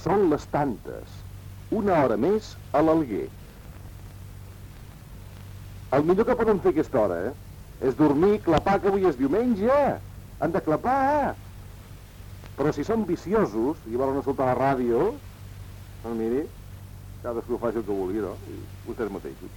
Són les tantes. Una hora més a l'Alguer. El millor que podem fer a aquesta hora, és dormir, clapar, que avui és diumenge. Han de clapar. Però si són viciosos i volen escoltar la ràdio, doncs miri, cadascú faci el que vulgui, no? I vostès mateixos.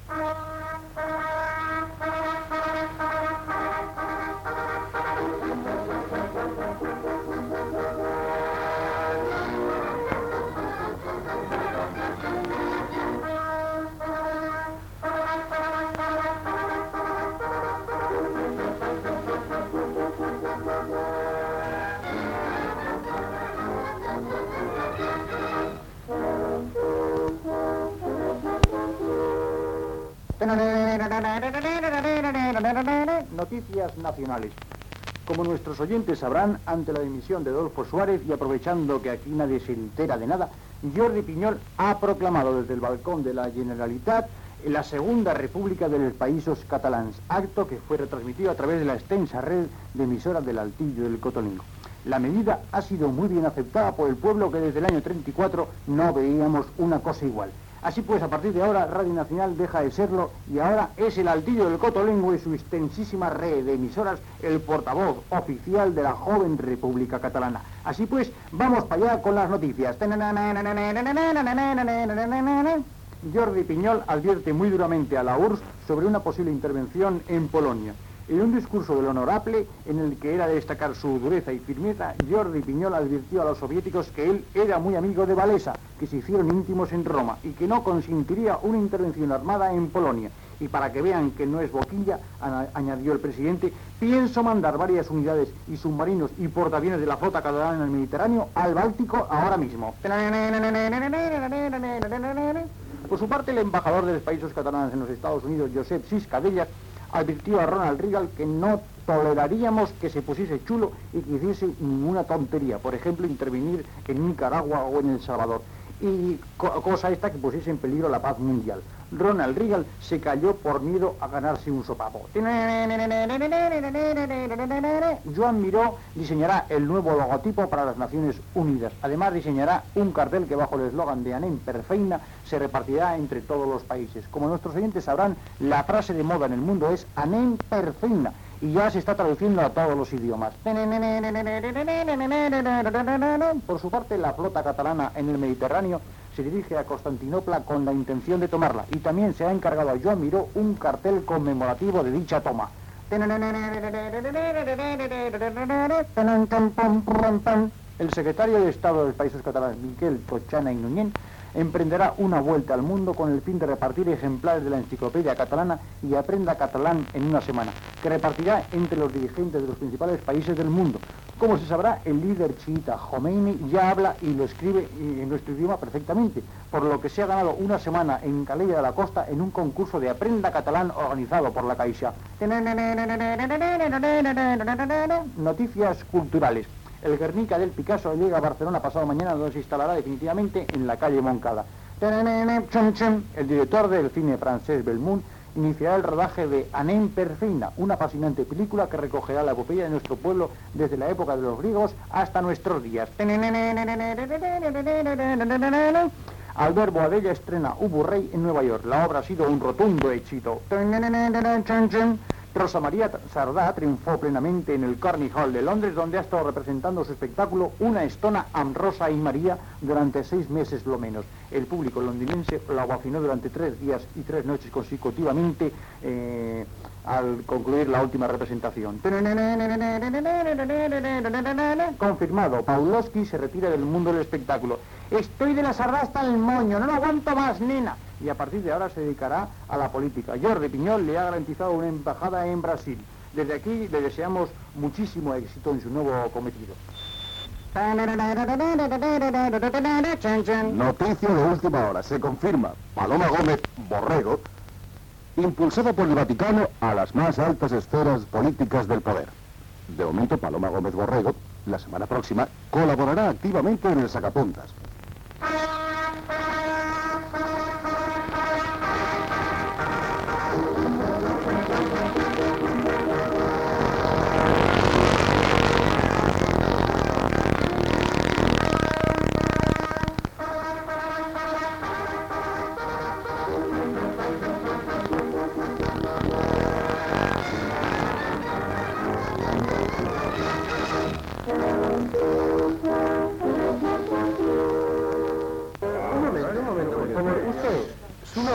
Noticias nacionales. Como nuestros oyentes sabrán, ante la dimisión de Adolfo Suárez y aprovechando que aquí nadie se entera de nada, Jordi Pinyol ha proclamado desde el balcón de la Generalitat la Segunda República de los Països Catalans, acto que fue retransmitido a través de la extensa red de emisoras del Altillo del Cotolengo. La medida ha sido muy bien aceptada por el pueblo, que desde el año 34 no veíamos una cosa igual. Así pues, a partir de ahora, Radio Nacional deja de serlo y ahora es el Altillo del Cotolengo y su extensísima red de emisoras el portavoz oficial de la joven República Catalana. Así pues, vamos para allá con las noticias. Jordi Pinyol advierte muy duramente a la URSS sobre una posible intervención en Polonia. En un discurso del Honorable, en el que era de destacar su dureza y firmeza, Jordi Pinyol advirtió a los soviéticos que él era muy amigo de Walesa, que se hicieron íntimos en Roma, y que no consentiría una intervención armada en Polonia. Y para que vean que no es boquilla, añadió el presidente, pienso mandar varias unidades y submarinos y portaaviones de la flota catalana en el Mediterráneo al Báltico ahora mismo. Por su parte, el embajador de los Països Catalans en los Estados Unidos, Josep Ciscadella, advirtió a Ronald Reagan que no toleraríamos que se pusiese chulo y que hiciese ninguna tontería, por ejemplo, intervenir en Nicaragua o en El Salvador, y cosa esta que pusiese en peligro la paz mundial. Ronald Reagan se calló por miedo a ganarse un sopapo. Joan Miró diseñará el nuevo logotipo para las Naciones Unidas. Además, diseñará un cartel que bajo el eslogan de Anem per feina se repartirá entre todos los países. Como nuestros oyentes sabrán, la frase de moda en el mundo es Anem per feina y ya se está traduciendo a todos los idiomas. Por su parte, la flota catalana en el Mediterráneo se dirige a Constantinopla con la intención de tomarla, y también se ha encargado a Joan Miró un cartel conmemorativo de dicha toma. El secretario de Estado de los Països Catalans, Miquel Totxana i Nuñén, emprenderá una vuelta al mundo con el fin de repartir ejemplares de la enciclopedia catalana y Aprenda Catalán en una semana, que repartirá entre los dirigentes de los principales países del mundo. Como se sabrá, el líder chiita Khomeini ya habla y lo escribe en nuestro idioma perfectamente, por lo que se ha ganado una semana en Calella de la Costa en un concurso de Aprenda Catalán organizado por la Caixa. Noticias culturales. El Guernica del Picasso llega a Barcelona pasado mañana, donde se instalará definitivamente en la calle Moncada. El director del cine francés Belmondo iniciará el rodaje de Anem per feina, una fascinante película que recogerá la epopeya de nuestro pueblo desde la época de los griegos hasta nuestros días. Albert Boadella estrena Ubu Rey en Nueva York. La obra ha sido un rotundo éxito. Rosa María Sardá triunfó plenamente en el Carnegie Hall de Londres, donde ha estado representando su espectáculo Una estona amb Rosa y María durante 6 meses lo menos. El público londinense la ovacionó durante 3 días y 3 noches consecutivamente al concluir la última representación. Confirmado, Pawlowski se retira del mundo del espectáculo. Estoy de la Sardá hasta el moño, no lo aguanto más, nena. Y a partir de ahora se dedicará a la política. Jordi Pinyol le ha garantizado una embajada en Brasil. Desde aquí le deseamos muchísimo éxito en su nuevo cometido. Noticia de última hora. Se confirma Paloma Gómez Borrego, impulsada por el Vaticano a las más altas esferas políticas del poder. De momento, Paloma Gómez Borrego, la semana próxima, colaborará activamente en el Sacapuntas.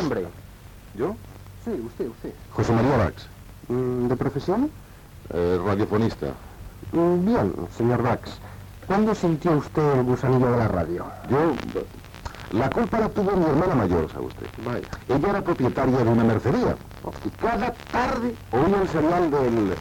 nombre? ¿Yo? Sí, usted. José María Bax. ¿De profesión? Radiofonista. Bien, señor Bax. ¿Cuándo sintió usted el gusanillo de la radio? Yo... La culpa la tuvo mi hermana mayor, ¿sabe usted? Vaya. Ella era propietaria de una mercería. Y cada tarde oía el serial del...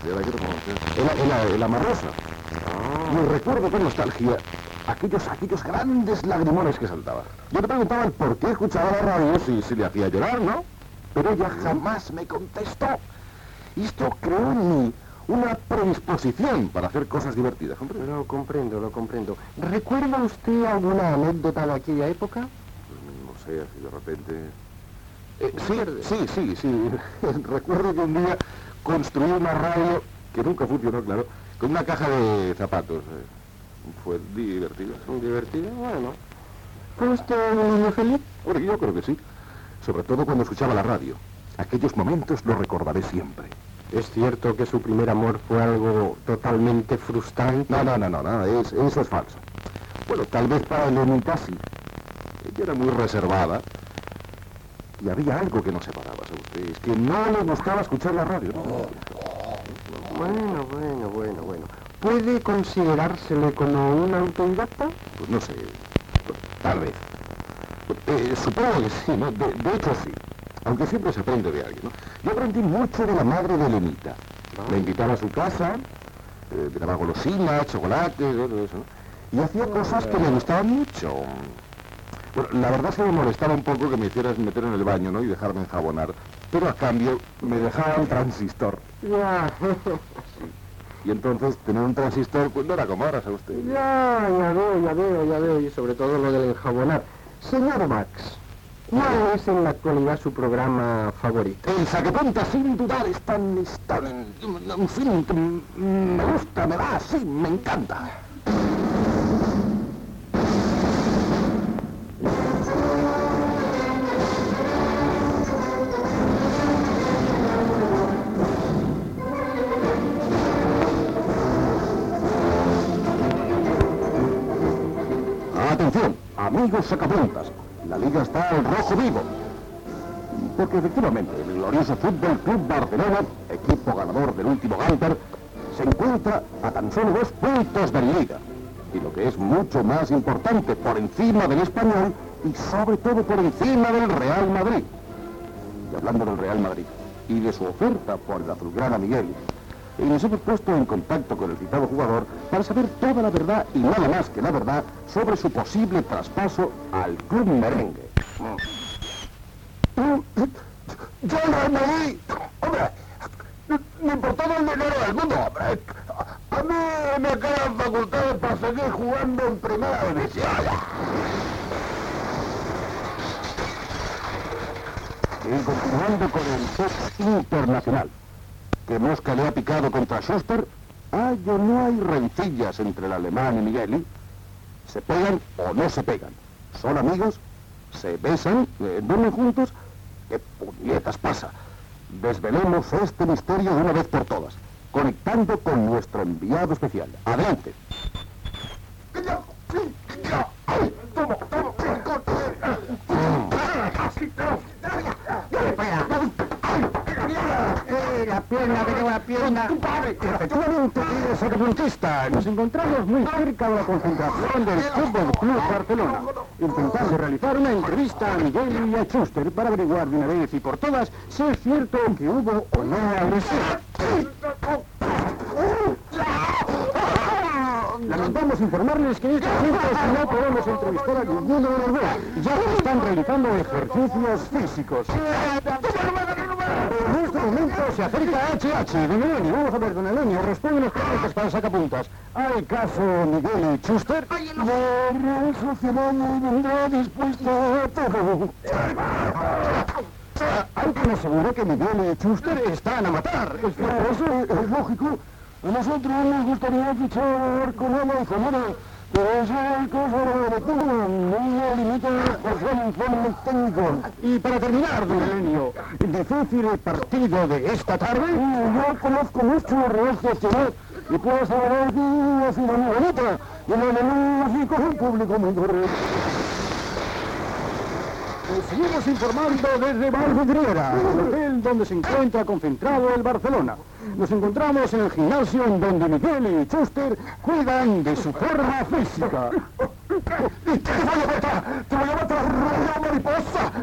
El Amarrosa. Y recuerdo con nostalgia aquellos grandes lagrimones que saltaban. Yo le preguntaba el por qué escuchaba la radio, si le hacía llorar, ¿no? Pero ella jamás me contestó. Y esto creó en mí una predisposición para hacer cosas divertidas, ¿comprende? Lo comprendo. ¿Recuerda usted alguna anécdota de aquella época? No sé, así de repente... Sí. Recuerdo que un día construí una radio, que nunca funcionó, claro, con una caja de zapatos. Fue divertido. ¿Divertido? Bueno. ¿Fue usted un niño feliz? Hombre, yo creo que sí. Sobre todo cuando escuchaba la radio. Aquellos momentos los recordaré siempre. ¿Es cierto que su primer amor fue algo totalmente frustrante? No, eso es falso. Bueno, tal vez para Elenita sí. Ella era muy reservada. Y había algo que nos separaba, ¿sabe usted? Es que no le gustaba escuchar la radio, ¿no? Bueno. ¿Puede considerársele como un autodidacta? Pues no sé, tal vez. Supongo que sí, ¿no? De hecho sí. Aunque siempre se aprende de alguien, ¿no? Yo aprendí mucho de la madre de Elenita. Me invitaba a su casa, me daba golosinas, chocolates, todo eso, ¿no? Y hacía cosas que me gustaban mucho. Bueno, la verdad es que me molestaba un poco que me hicieras meter en el baño, ¿no? Y dejarme enjabonar. Pero a cambio me dejaban transistor. Ya. Y entonces tener un transistor, pues no era como ahora, ¿sabe usted? Ya veo. Y sobre todo lo del enjabonar. Señor Max, ¿cuál es en la actualidad su programa favorito? El Sacapuntas, sin dudar, es tan... En fin, que me gusta, me va, sí, me encanta. Atención, amigos sacapuntas, la liga está al rojo vivo. Porque efectivamente, el glorioso Fútbol Club Barcelona, equipo ganador del último Gamper, se encuentra a tan solo 2 puntos de la liga. Y lo que es mucho más importante, por encima del Español y sobre todo por encima del Real Madrid. Y hablando del Real Madrid y de su oferta por el azulgrana Miguel, y nos hemos puesto en contacto con el citado jugador para saber toda la verdad y nada más que la verdad sobre su posible traspaso al club merengue. Yo el Real Madrid, hombre, me importa todo el dinero del mundo, hombre. A mí me quedan facultades para seguir jugando en primera división. Y continuando con el set internacional. Que Mosca le ha picado contra Schuster, no hay rencillas entre el alemán y Migueli. Se pegan o no se pegan. Son amigos, se besan, duermen juntos. ¿Qué puñetas pasa? Desvelemos este misterio de una vez por todas, conectando con nuestro enviado especial. Adelante. La pierna. Efectivamente, sacapuntista, nos encontramos muy cerca de la concentración del Fútbol Club Barcelona, intentando realizar una entrevista a Miguel y a Schuster para averiguar de una vez y por todas si es cierto que hubo o no agresión. Lamentamos informarles que en estos momentos no podemos entrevistar a ninguno de los dos, ya que están realizando ejercicios físicos. En este momento se acerca HH. Don Elenio, vamos a ver, don Elenio, responde unas preguntas para sacapuntas. ¿Hay caso Miguel y Schuster? La Real Sociedad vendrá dispuesto a todo. Hay quien asegura que Miguel y Schuster están a matar. Eso es lógico. A nosotros nos gustaría fichar con agua y comida, pero esa cosa de todo no limita por ser informe técnico. Y para terminar, don Elenio, el difícil partido de esta tarde. Yo conozco mucho a Real Sociedad y puedo asegurar que ha sido muy bonita y la menú así con un público muy correcto. Seguimos informando desde Valvidriera, el hotel donde se encuentra concentrado el Barcelona. Nos encontramos en el gimnasio en donde Miguel y Chuster cuidan de su forma física. ¡Te voy a matar! ¡Te voy a matar! ¡Roja mariposa!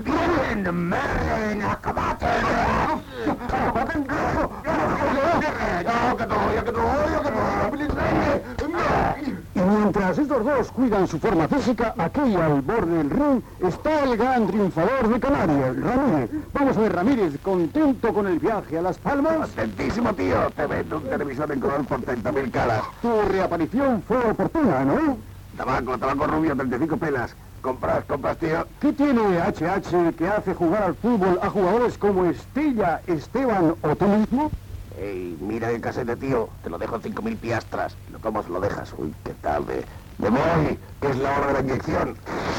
Y mientras estos dos cuidan su forma física, aquí al borde del ring está el gran triunfador de Canarias, Ramírez. Vamos a ver, Ramírez, ¿contento con el viaje a Las Palmas? Contentísimo, tío. Te vendo un televisor en color por 30.000 caras. Tu reaparición fue oportuna, ¿no? Tabaco rubio, 35 pelas. Compras, tío. ¿Qué tiene HH que hace jugar al fútbol a jugadores como Estella, Esteban o tú mismo? Ey, mira el casete, tío. Te lo dejo 5.000 piastras. Lo tomas, lo dejas. Uy, qué tarde. ¡Me voy! Que es la hora de la inyección.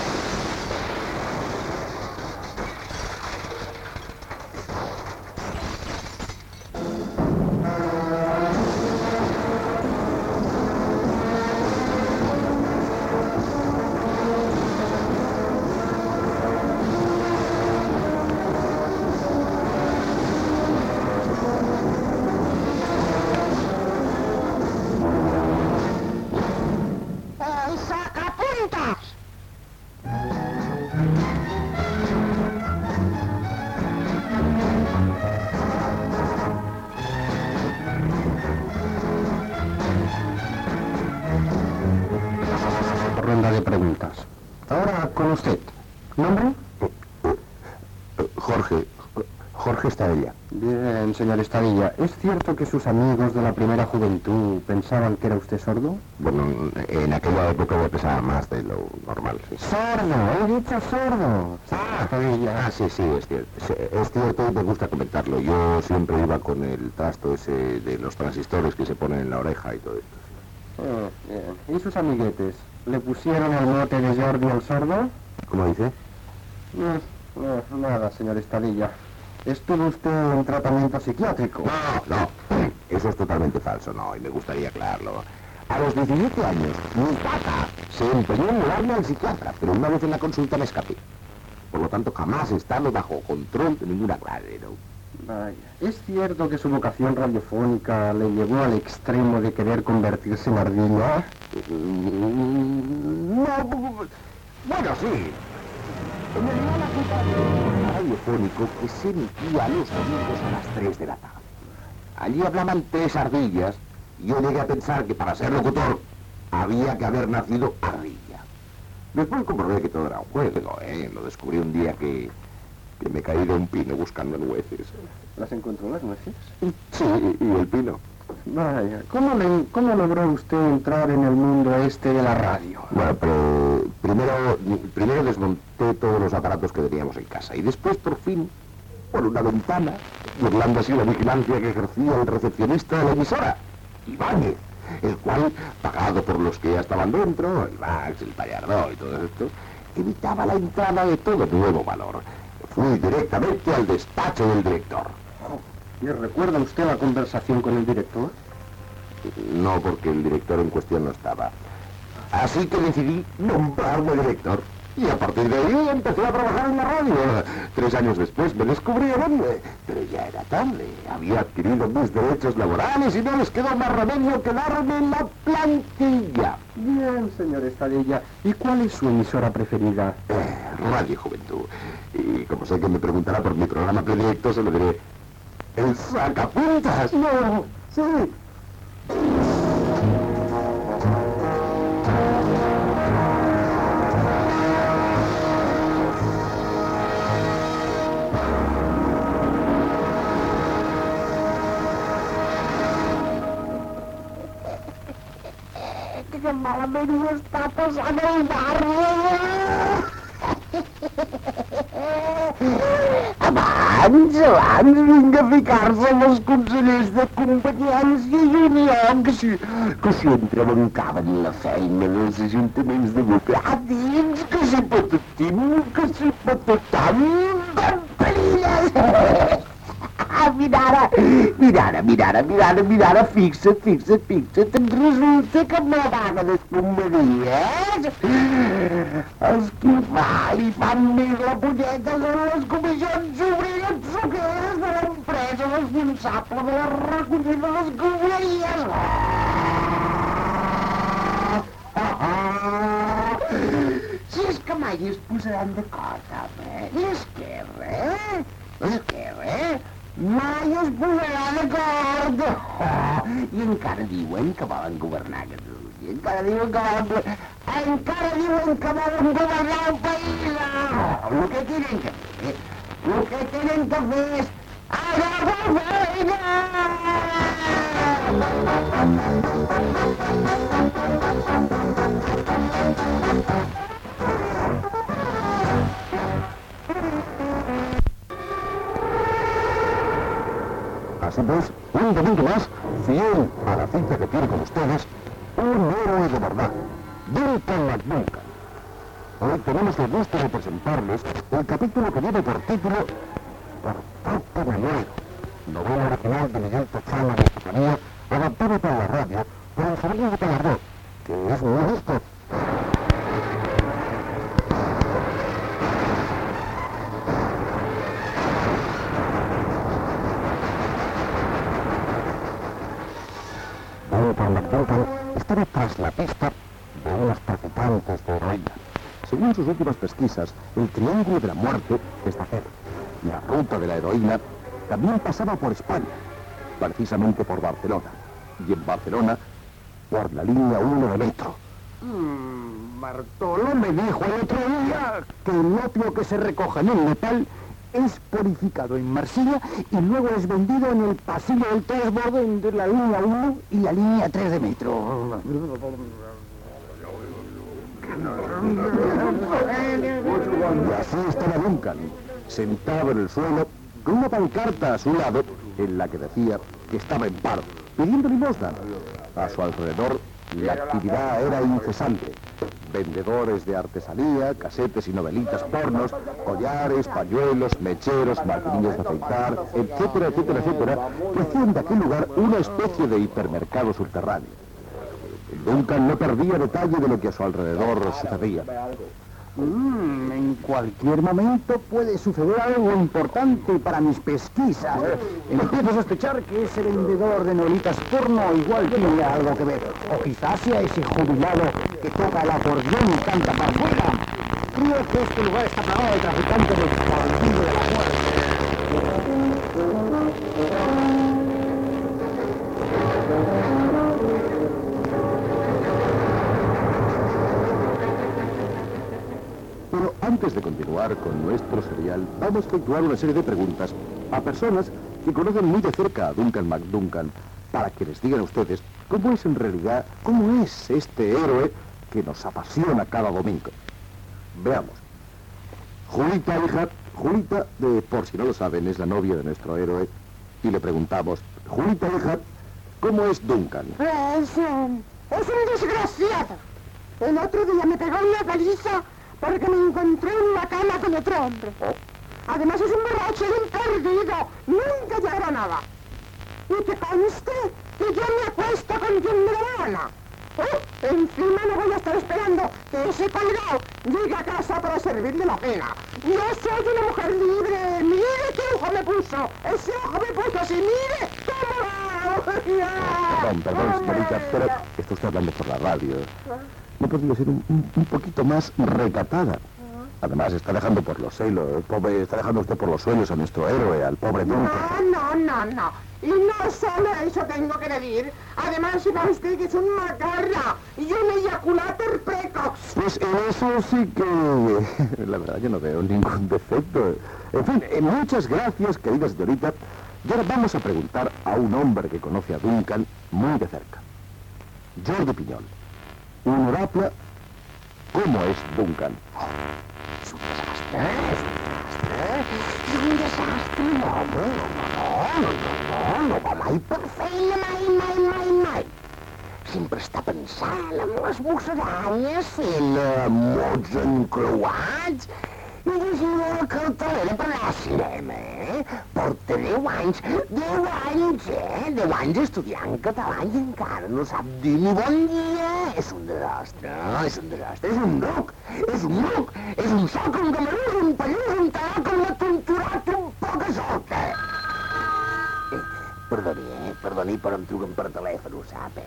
Ronda de preguntas. Ahora con usted. ¿Nombre? Jorge Estadella. Bien, señor Estadilla. ¿Es cierto que sus amigos de la primera juventud pensaban que era usted sordo? Bueno, en aquella época ya pesaba más de lo normal. Sí. ¡Sordo! ¡He dicho sordo! Estadilla. Sí, es cierto. Es cierto y me gusta comentarlo. Yo siempre iba con el trasto ese de los transistores que se ponen en la oreja y todo esto. Bien. ¿Y sus amiguetes? ¿Le pusieron el mote de Jordi el sordo? ¿Cómo dice? No, nada, señor Estadilla. ¿Estuvo usted en tratamiento psiquiátrico? No. Eso es totalmente falso, no, y me gustaría aclararlo. A los 17 años, mi tata se empeñó en llevarme al psiquiatra, pero una vez en la consulta me escapé. Por lo tanto, jamás he estado bajo control de ninguna clase, ¿no? Vaya. ¿Es cierto que su vocación radiofónica le llevó al extremo de querer convertirse en ardilla? No, bueno, sí. En realidad la culpa del radiofónico que se emitía los domingos a las 3 de la tarde. Allí hablaban 3 ardillas y yo llegué a pensar que para ser locutor había que haber nacido ardilla. Después comprobé que todo era un juego, Lo descubrí un día que me caí de un pino buscando nueces. ¿Las encontró las nueces? Sí, y el pino. Vaya, ¿cómo logró usted entrar en el mundo este de la radio? Bueno, pero primero desmonté todos los aparatos que teníamos en casa y después, por fin, por una ventana, burlando así la vigilancia que ejercía el recepcionista de la emisora, Ibáñez, el cual, pagado por los que ya estaban dentro, el Max, el Pallardó y todo esto, evitaba la entrada de todo nuevo valor. Fui directamente al despacho del director. ¿Y recuerda usted la conversación con el director? No, porque el director en cuestión no estaba. Así que decidí nombrarme director. Y a partir de ahí empecé a trabajar en la radio. 3 años después me descubrieron, pero ya era tarde. Había adquirido mis derechos laborales y no les quedó más remedio que darme en la plantilla. Bien, señor Estadilla. ¿Y cuál es su emisora preferida? Radio Juventud. Y como sé que me preguntará por mi programa predilecto, se lo diré. ¡El Sacapuntas! No, sí. Que malament ho està passant el barri. Abans, vinga a ficar-se amb els consellers de Conveniència i Unió, que si entrebancaven la feina dels ajuntaments democràtics, que si patatim, que si patatam, ben perilles! Mira ara, fixa't, em resulta que me van a desconvenir, Esquifar i fan més la punyeta de les comissions obreres suqueres de l'empresa responsable de la recollida de les escombraries. Si és que mai es posaran d'acord, home. L'esquerra, mai es posarà d'acord. I encara diuen que volen governar Catalunya. Encara diuen que volen governar el país. El que tenen que fer és agafar feina! Así pues, un domingo más, fiel a la cita que quiere con ustedes, un héroe de verdad, Duncan McDuncan. Hoy tenemos el gusto de presentarles el capítulo que lleva por título Por falta de nuevo, novela original de Miguel Tachana de España, adaptada para la radio por el Javier de Pallardó, que es muy gusto. Duncan McDuncan estaba tras la pista de unos traficantes de heroína. Según sus últimas pesquisas, el Triángulo de la Muerte está cerca. La ruta de la heroína también pasaba por España, precisamente por Barcelona. Y en Barcelona, por la línea 1 de metro. Bartolo me dijo el otro día que el opio que se recoge en el Nepal es purificado en Marsella y luego es vendido en el pasillo del transbordo entre la línea 1 y la línea 3 de metro. Y así estaba Duncan, sentado en el suelo, con una pancarta a su lado, en la que decía que estaba en paro, pidiendo limosna. A su alrededor, la actividad era incesante. Vendedores de artesanía, casetes y novelitas pornos, collares, pañuelos, mecheros, maquinillas de afeitar, etcétera, etcétera, etcétera, que hacían de aquel lugar una especie de hipermercado subterráneo. Duncan no perdía detalle de lo que a su alrededor sucedía. En cualquier momento puede suceder algo importante para mis pesquisas. Empiezo a sospechar que ese vendedor de novelitas porno igual tiene algo que ver. O quizás sea ese jubilado que toca el acordeón y canta para afuera. Creo que este lugar está plagado de traficantes del partido de la muerte. Pero antes de continuar con nuestro serial, vamos a efectuar una serie de preguntas a personas que conocen muy de cerca a Duncan McDuncan, para que les digan a ustedes cómo es en realidad, cómo es este héroe que nos apasiona cada domingo. Veamos. Julita, hija, Julita, por si no lo saben, es la novia de nuestro héroe, y le preguntamos, Julita, hija, ¿cómo es Duncan? Es un desgraciado. El otro día me pegó una paliza porque me encontré en la cama con otro hombre. Además es un borracho y un perdido. Nunca llegará a nada. Y que conste que yo me acuesto con quien me da la gana. Encima no voy a estar esperando que ese colgado llegue a casa para servirle la cena. Yo soy una mujer libre. Mire qué ojo me puso. Ese ojo me puso así. Mire cómo va. Perdón, señorita, pero esto está hablando por la radio. No podría ser un poquito más recatada. Además, está dejando por los suelos, está dejando usted por los suelos a nuestro héroe, al pobre Duncan. No. Y no solo eso tengo que decir. Además, sepa usted que es un macarra y un eyaculator precoz. Pues en eso sí que... la verdad, yo no veo ningún defecto. En fin, muchas gracias, querida señorita. Y ahora vamos a preguntar a un hombre que conoce a Duncan muy de cerca. Jordi Piñol. Honorable, ¿cómo es Duncan? És un desastre. No va mai per feina, mai. Sempre està pensant en les musaranyes, fent mots encreuats I llegiu la cartelera per anar al cinema, Porta 10 anys, 10 anys estudiant català i encara no sap dir ni bon dia. És un desastre, és un desastre, és un ruc, és un ruc, és un soc, un gamarús, un pallús, un talac, un atonturat, un poca solta. Perdoni, però em truquen per telèfon, ho sap,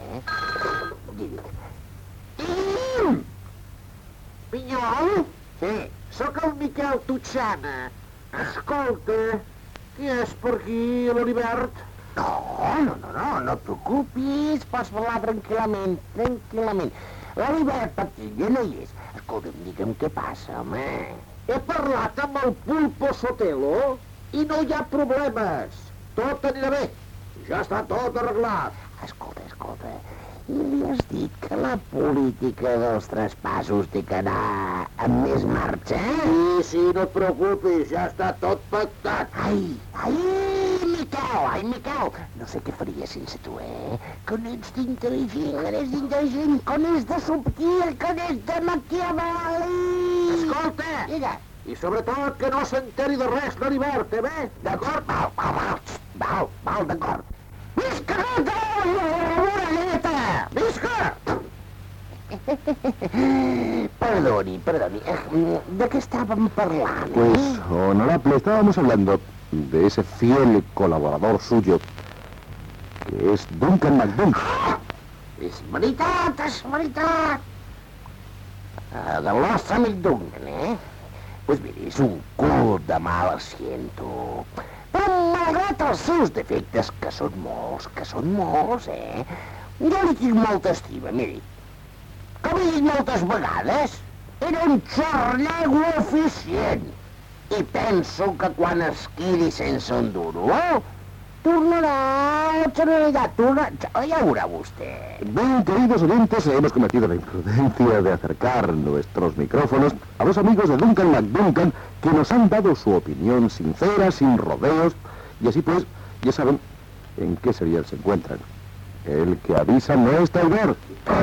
Digui'm! Pinyol? Sí. Sóc el Miquel Tutxana. Escolta, què és per aquí, l'Heribert? No et preocupis, pots parlar tranquil·lament. L'Heribert Patilla no hi és. Escolta'm, digue'm què passa, home. He parlat amb el Pulpo Sotelo i no hi ha problemes. Tot anirà bé. Ja està tot arreglat. Escolta, i li has dit que la política dels traspassos té que anar amb més marxa? Sí, no et preocupis, ja està tot pactat. Ai, Miquel, no sé què faria sense tu, Que n'ets d'intel·ligent, que n'és de subtil, que n'és de maquiavel·li. Escolta! Digue. I sobretot que no s'enteri de res l'Heribert, bé? D'acord? Val, d'acord. Visca l'Orelleta! Visca! Perdoni, ¿de qué estaban parlando? Pues, honorable, estábamos hablando de ese fiel colaborador suyo, que es Duncan McDuncan. És veritat. Del nostre amic Duncan, Pues mira, és un cul de mal asiento. Però malgrat els seus defectes, que són molts, jo li tinc molta estima, miri. Com he dit moltes vegades, era un xornego eficient. I penso que quan es quedi sense un duro, tornarà a la generalitat, ja ho veurà vostè. Bien, queridos oyentes, hemos cometido la imprudencia de acercar nuestros micrófonos a los amigos de Duncan McDuncan, que nos han dado su opinión sincera, sin rodeos, y así pues, ya saben en qué serial se encuentran. El que avisa no es traidor.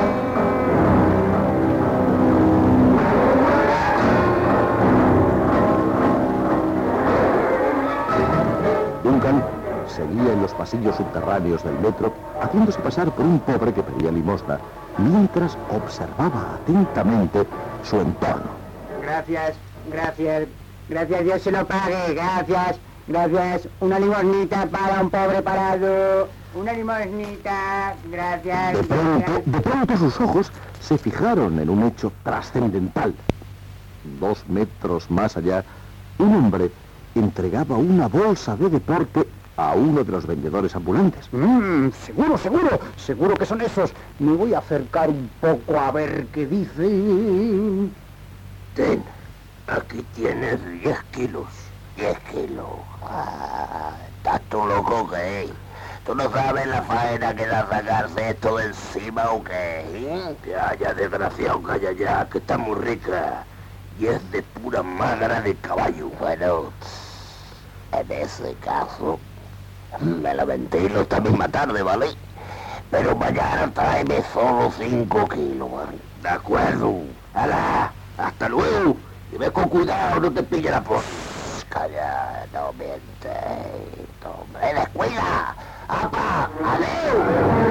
Duncan seguía en los pasillos subterráneos del metro, haciéndose pasar por un pobre que pedía limosna, mientras observaba atentamente su entorno. Gracias, Dios se lo pague, gracias. Una limosnita para un pobre parado. Una limosnita, gracias. De pronto sus ojos se fijaron en un hecho trascendental. 2 metros más allá, un hombre entregaba una bolsa de deporte a uno de los vendedores ambulantes. Seguro que son esos. Me voy a acercar un poco a ver qué dicen. Ten, aquí tienes 10 kilos. 10 kilos. ¿Estás tú loco o qué? ¿Tú no sabes la faena que da sacarse esto de encima o qué? Que haya desgraciado, calla ya, que está muy rica. Y es de pura magra de caballo. Bueno, en ese caso, me la vendí esta misma tarde, ¿vale? Pero mañana tráeme solo 5 kilos, ¿vale? De acuerdo. ¡Hala! ¡Hasta luego! Y ve con cuidado, no te pille la posta. Calla, no mientes. ¡Hombre, descuida! ¡Apa! ¡Adeu!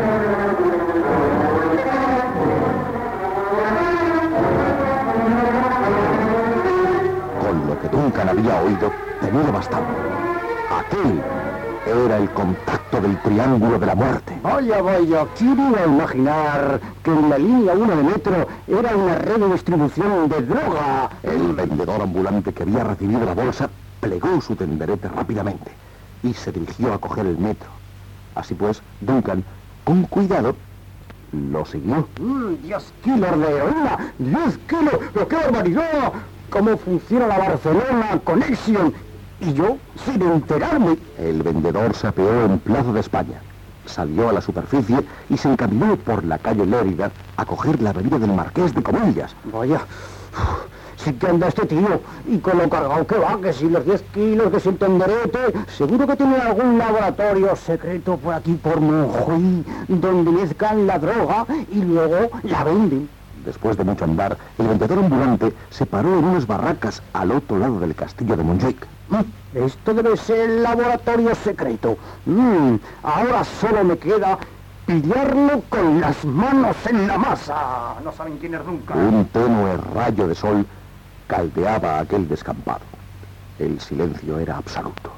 Con lo que Duncan había oído, tenía bastante. Aquel era el contacto del Triángulo de la Muerte. Vaya, ¿quién iba a imaginar que en la línea 1 de metro era una red de distribución de droga? El vendedor ambulante que había recibido la bolsa plegó su tenderete rápidamente y se dirigió a coger el metro. Así pues, Duncan, con cuidado, lo siguió. 10 kilos de heroína, 10 kilos, pero qué barbaridad. ¿Cómo funciona la Barcelona Connection? Y yo, sin enterarme. El vendedor se apeó en Plaza de España, salió a la superficie y se encaminó por la calle Lérida a coger la avenida del Marqués de Comillas. Vaya, sí que anda este tío, y con lo cargado que va, que si los 10 kilos, que si el tenderete, seguro que tiene algún laboratorio secreto por aquí, por Mojoy, donde mezclan la droga y luego la venden. Después de mucho andar, el vendedor ambulante se paró en unas barracas al otro lado del castillo de Montjuic. Esto debe ser el laboratorio secreto. Ahora solo me queda pillarlo con las manos en la masa. No saben quién es nunca. Un tenue rayo de sol caldeaba aquel descampado. El silencio era absoluto.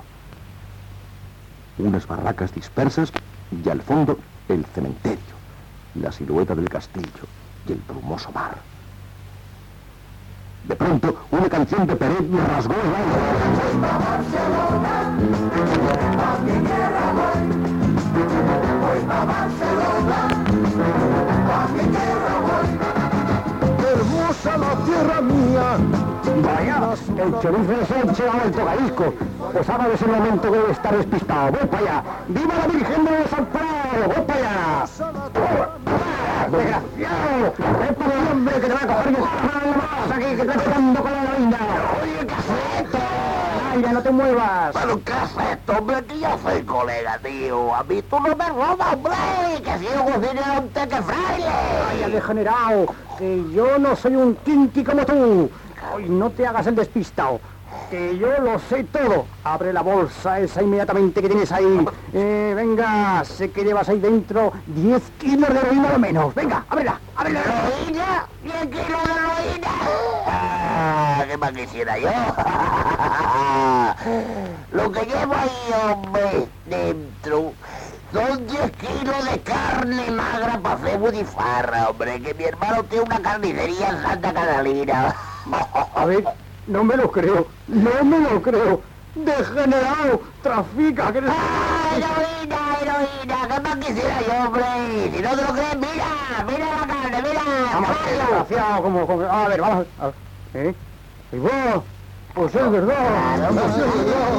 Unas barracas dispersas y al fondo el cementerio, la silueta del castillo y el brumoso mar. De pronto, una canción de Peret me rasgó el Hermosa la tierra mía. Vaya, el chorizo de Sánchez ha vuelto garisco. Pues ahora es el momento que debe estar despistado. ¡Voy para allá! ¡Viva la Virgen de Desamparo! ¡Voy para allá! ¡Desgraciado! ¡Es por el hombre que te va a coger y más aquí, que te está pegando con la heroína! Oye, ¿qué es esto? ¡Aire, no te muevas! ¿Pero qué es esto, hombre? Que yo soy colega, tío. A mí tú no me robas, hombre. Que si yo cocino antes que fraile. ¡Vaya degenerado! Que yo no soy un kinky como tú. Hoy no te hagas el despistado. Que yo lo sé todo. Abre la bolsa esa inmediatamente que tienes ahí. Venga, sé que llevas ahí dentro 10 kilos de heroína o menos. Venga, ábrela, ábrela. ¿Heroína? ¿10 kilos de heroína? Ah, ¿qué más quisiera yo? Lo que llevo ahí, hombre, dentro, son 10 kilos de carne magra para hacer budifarra, hombre, que mi hermano tiene una carnicería en Santa Catalina. A ver, no me lo creo, no me lo creo. Degenerado, trafica, que eres... ¡Ah, heroína! ¿Qué más quisiera yo, hombre? Si no te lo crees, mira la carne, mira. Vamos, desgraciado, como... A ver, vamos a ver. ¿Eh? Y vos, pues es verdad, pues es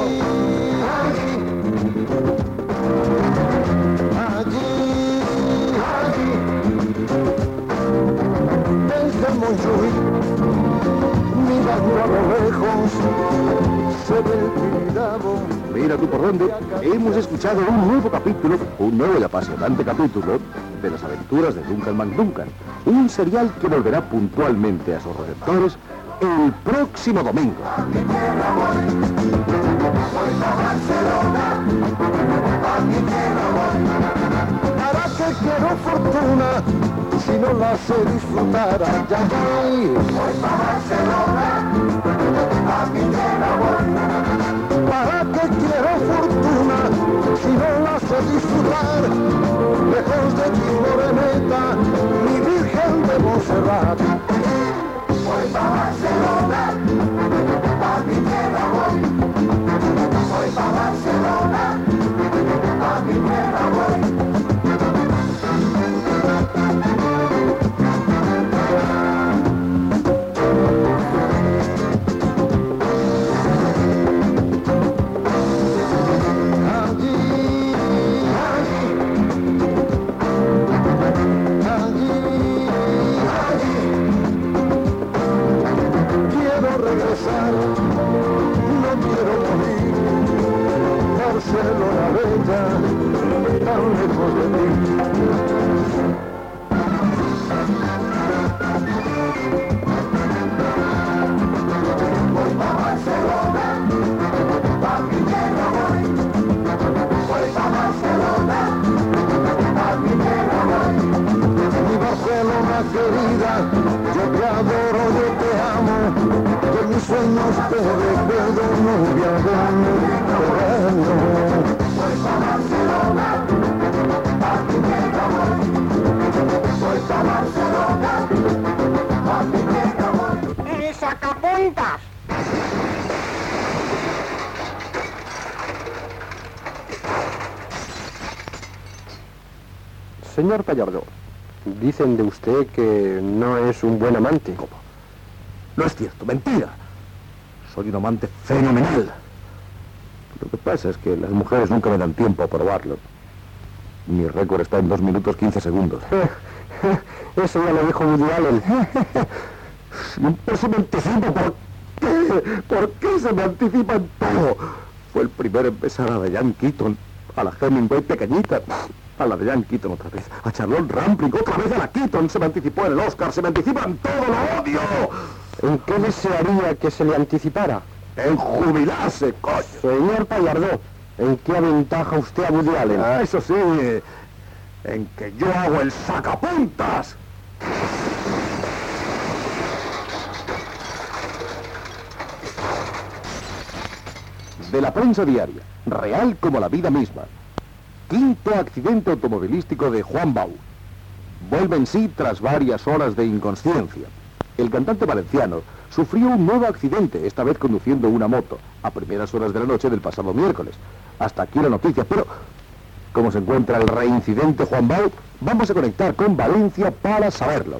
Desde Montjuic, mirando a lo lejos, se ve el Tibidabo. Mira tú por dónde. Hemos escuchado un nuevo capítulo, un nuevo y apasionante capítulo de las aventuras de Duncan McDuncan. Un serial que volverá puntualmente a sus receptores el próximo domingo. ¿Para qué quiero fortuna si no la sé disfrutar allá voy? Voy pa' Barcelona, a mi tierra voy. ¿Para qué quiero fortuna si no la sé disfrutar? Lejos de ti, moreneta, mi Virgen de Montserrat. Voy pa' Barcelona, a mi tierra voy. Voy pa' Barcelona, a mi tierra voy. No quiero morir, Barcelona bella, tan lejos de ti. Voy pa' Barcelona, pa' mi tierra voy. Voy pa' Barcelona, pa' mi tierra voy. Mi Barcelona querida, yo te adoro, yo te amo. Que mis sueños te recuerdo, novia de mi terreno. Voy pa' Barcelona, pa' mi tierra voy. Voy pa' Barcelona, pa' mi tierra voy. ¡Y sacapuntas! Señor Pallardo, dicen de usted que no es un buen amante. ¿Cómo? No es cierto, mentira. Soy un amante fenomenal. Lo que pasa es que las mujeres nunca me dan tiempo a probarlo. Mi récord está en 2 minutos 15 segundos. Eso ya lo dijo Woody Allen. Siempre se me anticipa. ¿Por qué? ¿Por qué se me anticipa en todo? Fue el primero en besar a Diane Keaton, a la Hemingway pequeñita. A la de Jan Keaton otra vez. A Charlotte Rampling otra vez a la Keaton. Se me anticipó en el Oscar. Se me anticipan todo. ¡Lo odio! ¿En qué desearía que se le anticipara? En jubilarse, coño. Señor Pallardó, ¿en qué aventaja usted a Woody Allen? Ah, eso sí. En que yo hago el sacapuntas. De la prensa diaria, real como la vida misma. Quinto accidente automovilístico de Juan Bau. Vuelve en sí tras varias horas de inconsciencia. El cantante valenciano sufrió un nuevo accidente, esta vez conduciendo una moto, a primeras horas de la noche del pasado miércoles. Hasta aquí la noticia, pero ¿cómo se encuentra el reincidente Juan Bau? Vamos a conectar con Valencia para saberlo.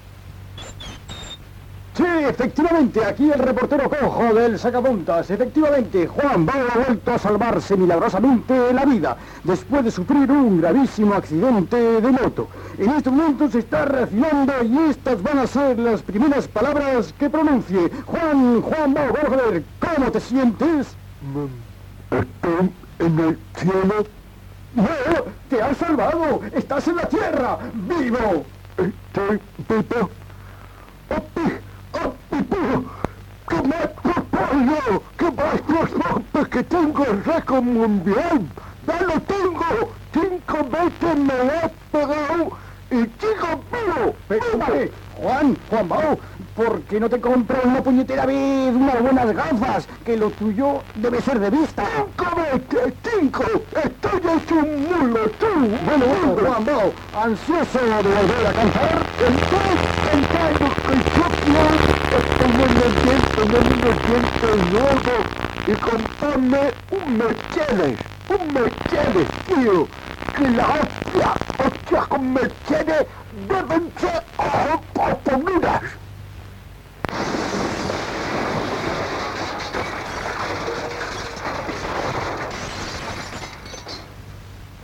Sí, efectivamente, aquí el reportero cojo del sacapuntas. Efectivamente, Juan Bau ha vuelto a salvarse milagrosamente la vida después de sufrir un gravísimo accidente de moto. En este momento se está reaccionando y estas van a ser las primeras palabras que pronuncie. Juan Bau, vamos a ver, ¿cómo te sientes? Estoy en el cielo. ¡No! ¡Te has salvado! ¡Estás en la tierra! ¡Vivo! Estoy vivo. ¿Qué más propone? ¿Qué más propone? Que tengo el récord mundial. ¡Ya lo tengo! 5 veces me lo he pegado y sigo vivo. Pero, Juan Bau, ¿por qué no te compras una puñetera vez unas buenas gafas? Que lo tuyo debe ser de vista. 5 veces, 5. Estoy hecho un mulo, tú. Bueno, Juan Bau, ansioso de volver a cantar. Estoy pensando que yo quiero tener unos dientes nuevos y comprarme un Mercedes, tío. Que la hostia con Mercedes deben ser oportunas.